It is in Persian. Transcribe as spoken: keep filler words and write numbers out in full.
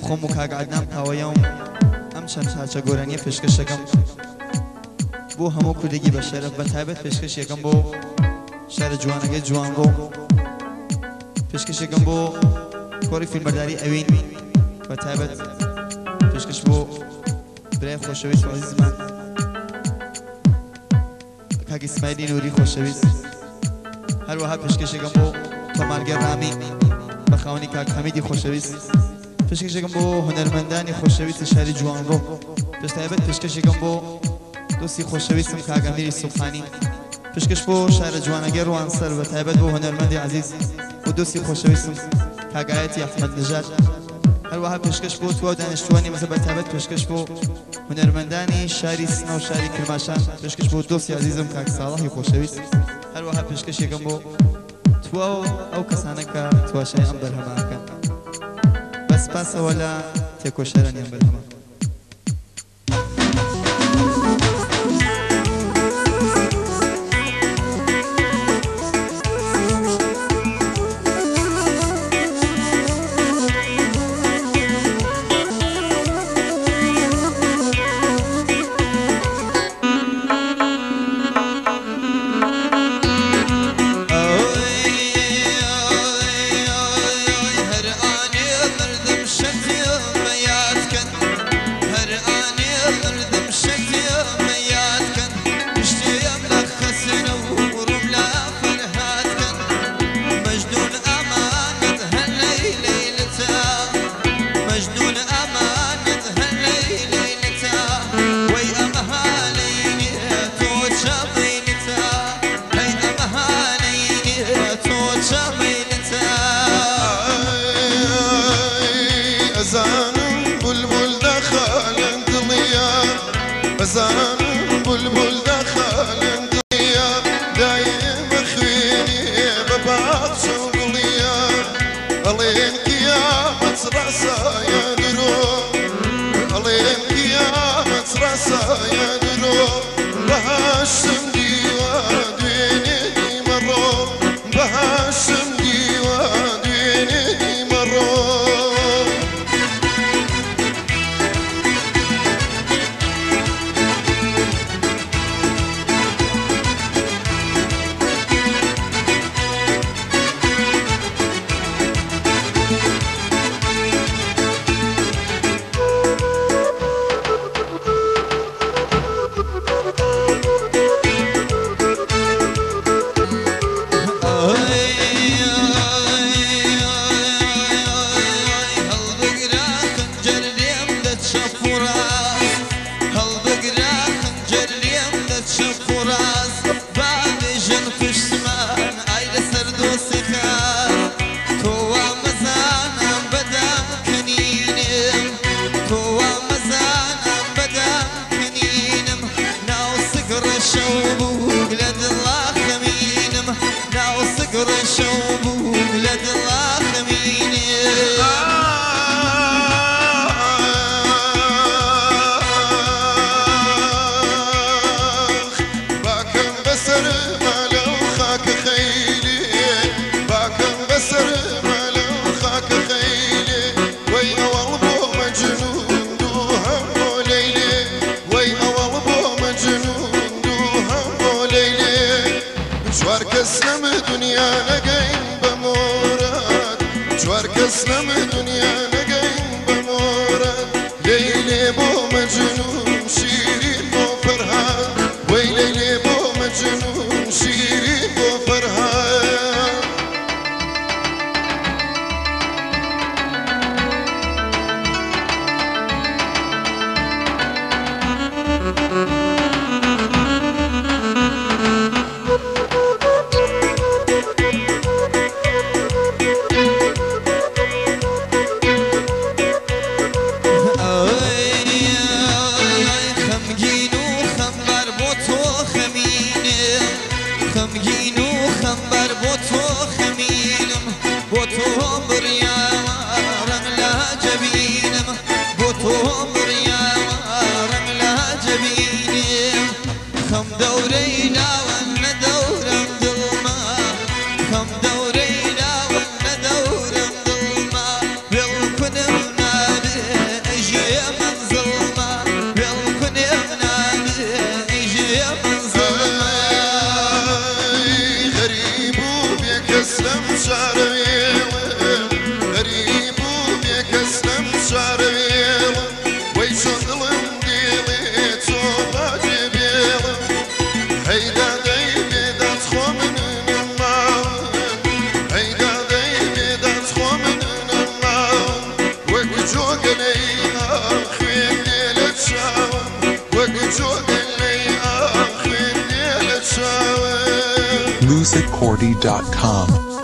خۆم و کاگعادنام پاوەیەم ئەم چەند چاچە گۆرانیە پێشکەشەکەم بۆ هەموو کوردێکی بە شەرەف بە تایبەت پێشکەشێکم بۆ شارە جوانەکەی جوانڕۆ پێشکەشێکم بۆ کۆڕی فیلمبەرداری ئەوین بە تایبەت پێشکەش بۆ برای خۆشەویست عەزیزمان کاک ئیسماعیلی نووری خۆشەویست هەروەها پێشکەشێکم بۆ تۆمارگەر ڕامی بە خاوەنی کاک حەمیدی خۆشەویست پێشکەشێکم بۆ هونەرمەندانی خۆشەویستی شاری جوانڕۆ بەتایبەت پێشکەشێکم بۆ دۆستی خۆشەویستم کاک ئەمیری سوبحانی پێشکەش بۆ شارە جوانەگەر ڕوانسەر بەتایبەت بۆ هونەرمەندی عەزیز و دۆستی خۆشەویستم کاک ئایەتی ئەحمەدنژاد هەروەها پێشکەش بۆ توا دانیشتوانی مەسە بەتایبەت پێشکەش بۆ هونەرمەندانی شاری سنە و شاری کرماشان پێشکەش بۆ دۆستی عەزیزم کاک ساڵحی خۆشەویست هەروەها پێشکەشێکم بۆ توا و ئەو کەسانە کە تواشای ئەم بەرهەمەکەن بەس پاسەوە لە تێکۆشەرانیان بەرهەمە بزانم بلبل دخل دنیا دایم خوینی بباق شغلیا الین قیامت رسای درو الین قیامت رسای درو بهاشم دیوا دوینی مرو بهاشم دیوا دوینی مرو كسنم دنيا نقين بمورد جوار كسنم دنيا نقين بمورد ليلي بو مجنون شيرين بو فرحان ويلي بو مجنون شيرين بو فرحان music cordy dot com